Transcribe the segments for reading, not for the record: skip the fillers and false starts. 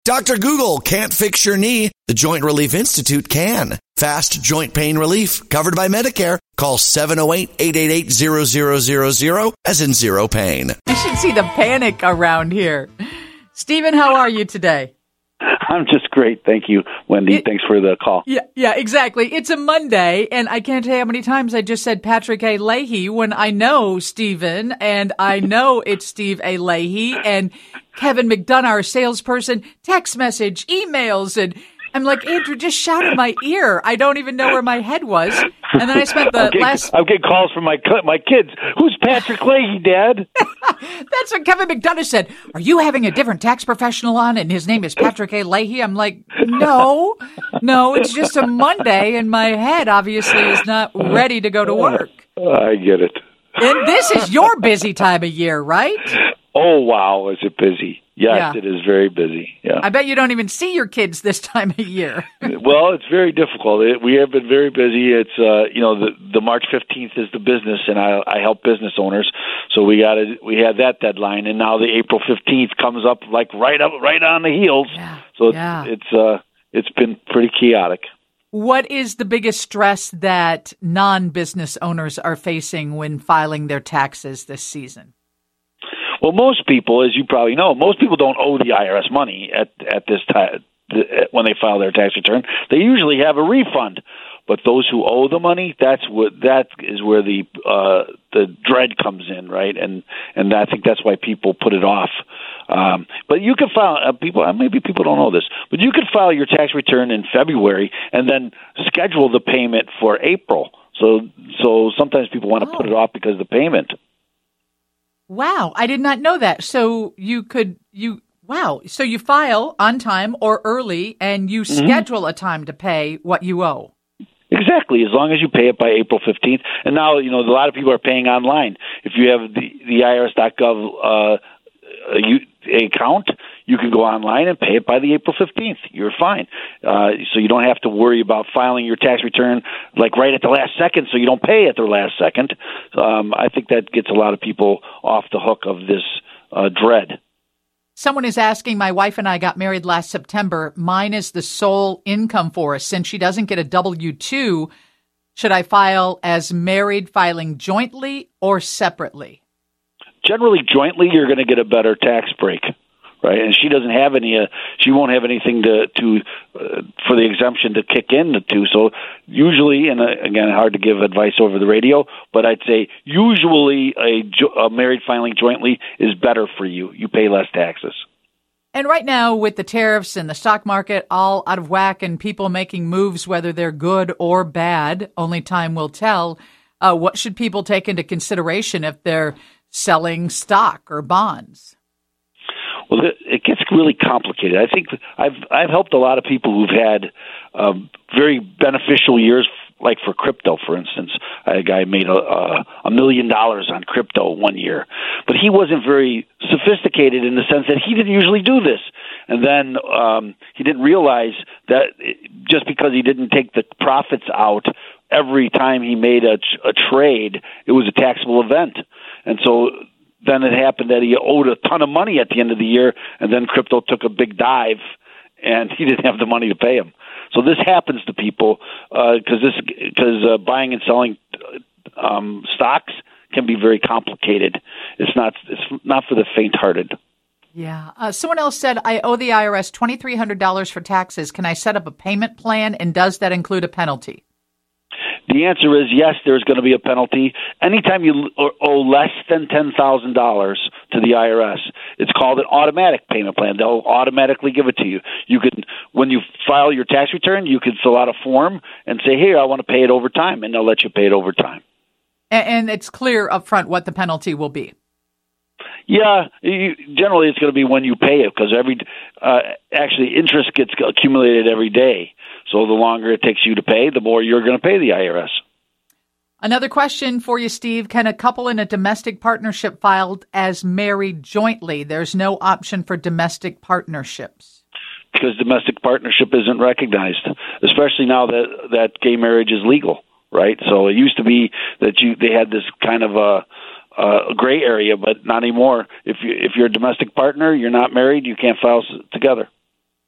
Dr. Google can't fix your knee. The Joint Relief Institute can. Fast joint pain relief, covered by Medicare. Call 708-888-0000, as in zero pain. You should see the panic around here. Stephen, how are you today? I'm just great. Thank you, Wendy. Thanks for the call. Yeah, exactly. It's a Monday, and I can't tell you how many times I just said Patrick A. Leahy when I know Stephen, and I know it's Steve A. Leahy, and Kevin McDonough, our salesperson, text message, emails, and I'm like, Andrew, just shout in my ear. I don't even know where my head was. And then I spent the I'm getting calls from my kids. Who's Patrick Leahy, Dad? That's what Kevin McDonough said. Are you having a different tax professional on and his name is Patrick A. Leahy? I'm like, no, it's just a Monday and my head obviously is not ready to go to work. I get it. And this is your busy time of year, right? Oh, wow, is it busy? Yes, It is very busy. Yeah. I bet you don't even see your kids this time of year. Well, it's very difficult. We have been very busy. It's the March 15th is the business, and I help business owners. So we had that deadline, and now the April 15th comes up like right on the heels. Yeah. So it's been pretty chaotic. What is the biggest stress that non-business owners are facing when filing their taxes this season? Well, most people, as you probably know, most people don't owe the IRS money at this time when they file their tax return. They usually have a refund. But those who owe the money, that is where the dread comes in, right? And I think that's why people put it off. But you can file maybe people don't know this, but you can file your tax return in February and then schedule the payment for April. So sometimes people want to put it off because of the payment. Wow, I did not know that. So you file on time or early and you schedule a time to pay what you owe. Exactly, as long as you pay it by April 15th. And now, a lot of people are paying online. If you have the IRS.gov account, you can go online and pay it by the April 15th. You're fine. So you don't have to worry about filing your tax return like right at the last second so you don't pay at the last second. I think that gets a lot of people off the hook of this dread. Someone is asking, my wife and I got married last September. Mine is the sole income for us. Since she doesn't get a W-2, should I file as married, filing jointly or separately? Generally, jointly, you're going to get a better tax break, right? And she doesn't have any. She won't have anything for the exemption to kick in to. So usually, and again, hard to give advice over the radio, but I'd say usually a married filing jointly is better for you. You pay less taxes. And right now, with the tariffs and the stock market all out of whack and people making moves, whether they're good or bad, only time will tell. What should people take into consideration if they're selling stock or bonds? Well, it gets really complicated. I think I've helped a lot of people who've had very beneficial years, like for crypto, for instance. A guy made $1 million on crypto one year, but he wasn't very sophisticated in the sense that he didn't usually do this. And then he didn't realize that just because he didn't take the profits out every time he made a trade, it was a taxable event. And so then it happened that he owed a ton of money at the end of the year, and then crypto took a big dive, and he didn't have the money to pay him. So this happens to people because buying and selling stocks can be very complicated. It's not for the faint-hearted. Yeah. Someone else said, I owe the IRS $2,300 for taxes. Can I set up a payment plan, and does that include a penalty? The answer is yes, there's going to be a penalty. Anytime you owe less than $10,000 to the IRS, it's called an automatic payment plan. They'll automatically give it to you. You can, when you file your tax return, you can fill out a form and say, hey, I want to pay it over time, and they'll let you pay it over time. And it's clear up front what the penalty will be. Yeah, generally it's going to be when you pay it because actually interest gets accumulated every day. So the longer it takes you to pay, the more you're going to pay the IRS. Another question for you, Steve. Can a couple in a domestic partnership filed as married jointly? There's no option for domestic partnerships. Because domestic partnership isn't recognized, especially now that gay marriage is legal, right? So it used to be that they had this kind of a gray area, but not anymore. If you're a domestic partner, you're not married, you can't file together.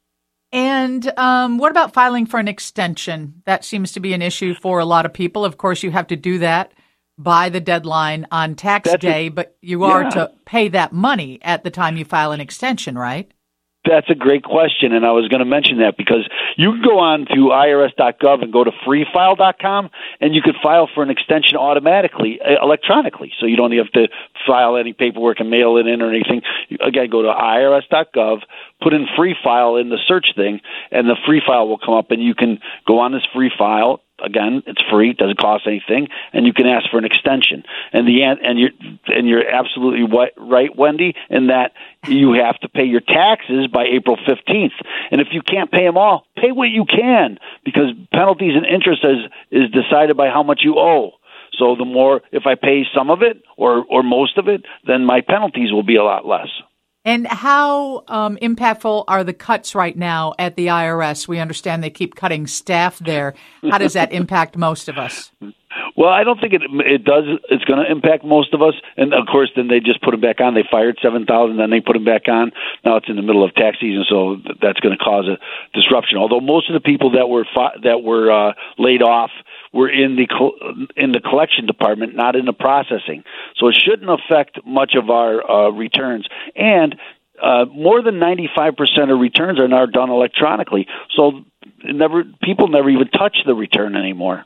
And what about filing for an extension? That seems to be an issue for a lot of people. Of course, you have to do that by the deadline on tax day, but you are to pay that money at the time you file an extension, right? That's a great question, and I was going to mention that because you can go on to irs.gov and go to freefile.com, and you could file for an extension automatically, electronically, so you don't have to file any paperwork and mail it in or anything. Again, go to irs.gov, put in free file in the search thing, and the free file will come up, and you can go on this free file. Again, it's free; it doesn't cost anything, and you can ask for an extension. And you're absolutely right, Wendy, in that you have to pay your taxes by April 15th. And if you can't pay them all, pay what you can, because penalties and interest is decided by how much you owe. So the more, if I pay some of it or most of it, then my penalties will be a lot less. And how impactful are the cuts right now at the IRS? We understand they keep cutting staff there. How does that impact most of us? Well, I don't think it does. It's going to impact most of us. And, of course, then they just put them back on. They fired 7,000, then they put them back on. Now it's in the middle of tax season, so that's going to cause a disruption. Although most of the people that were laid off were in the collection department, not in the processing. So it shouldn't affect much of our returns. And more than 95% of returns are now done electronically. So people never even touch the return anymore.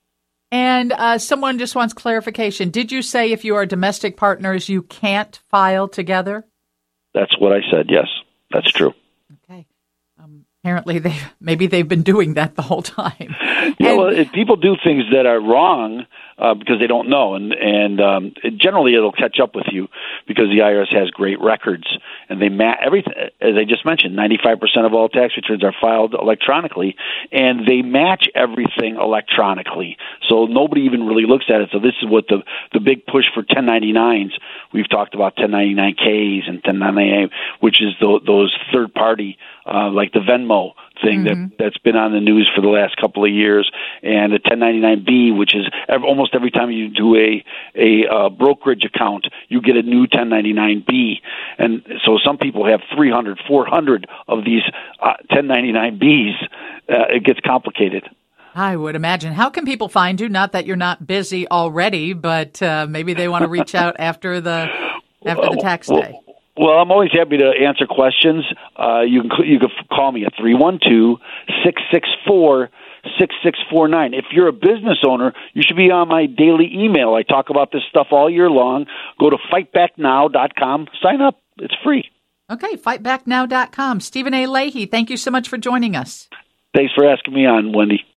And someone just wants clarification. Did you say if you are domestic partners, you can't file together? That's what I said, yes. That's true. Okay. Apparently, they've been doing that the whole time. Yeah, well, if people do things that are wrong because they don't know, and generally it'll catch up with you because the IRS has great records, and they everything. As I just mentioned, 95% of all tax returns are filed electronically, and they match everything electronically. So nobody even really looks at it. So this is what the big push for 1099s. We've talked about 1099Ks and 1099, which is those third party like the Venmo thing that's been on the news for the last couple of years, and the 1099B, which is almost every time you do a brokerage account, you get a new 1099B. And so some people have 300, 400 of these 1099Bs. It gets complicated. I would imagine. How can people find you? Not that you're not busy already, but maybe they want to reach out after the tax day. Well, I'm always happy to answer questions. You can call me at 312-664-6649. If you're a business owner, you should be on my daily email. I talk about this stuff all year long. Go to fightbacknow.com. Sign up. It's free. Okay, fightbacknow.com. Stephen A. Leahy, thank you so much for joining us. Thanks for asking me on, Wendy.